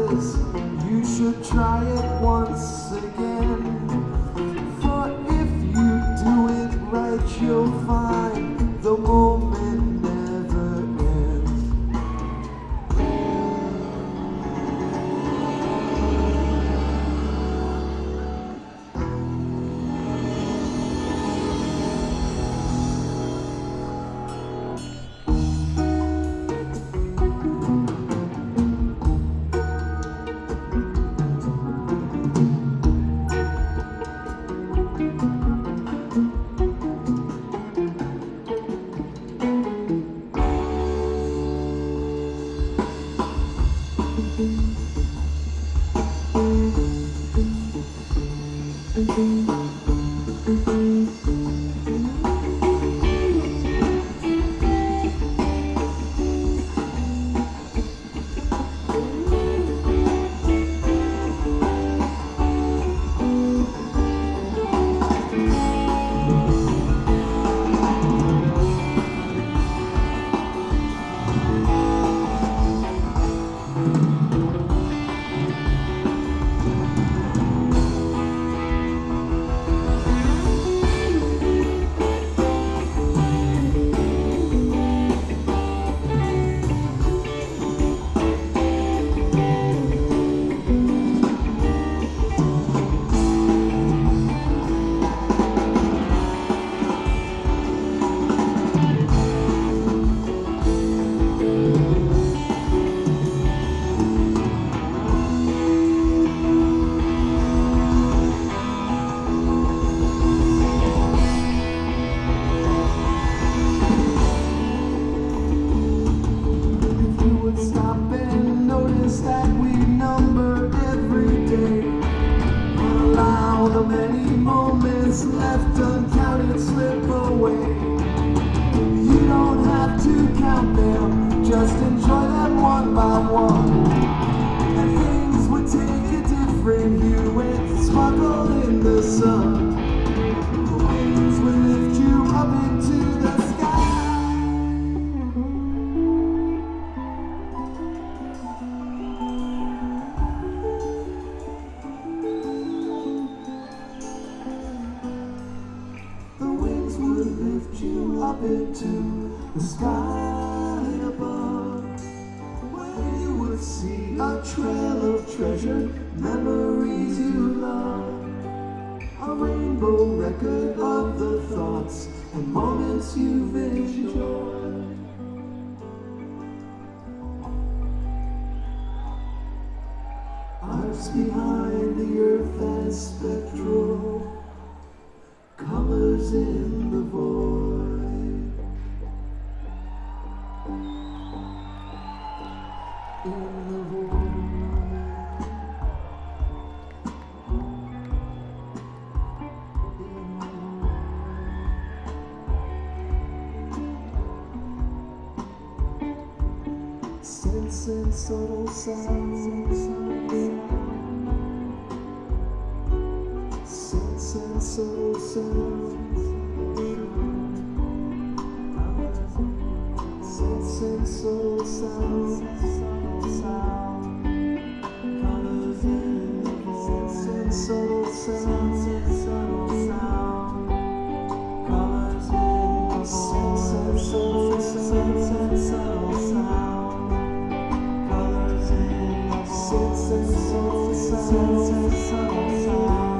this, you should try it once again. For if you do it right, you'll find the moment never ends. Left uncounted slip away. You don't have to count them, just enjoy them one by one. And things would take a different hue and sparkle in the sun. The winds would lift you up into the sky. The winds would lift you up into the sky above, where you would see a trail of treasure, memories you love, a rainbow record of the thoughts and moments you've enjoyed. Arcs behind the earth as spectral colors in the void. In the void. Sense and subtle sounds. Sense and subtle sounds. Sense and subtle sounds. Colors in the void. Sense and subtle sounds. Colors in the void. Sense and subtle sounds. Colors in the void. Sense and subtle sounds.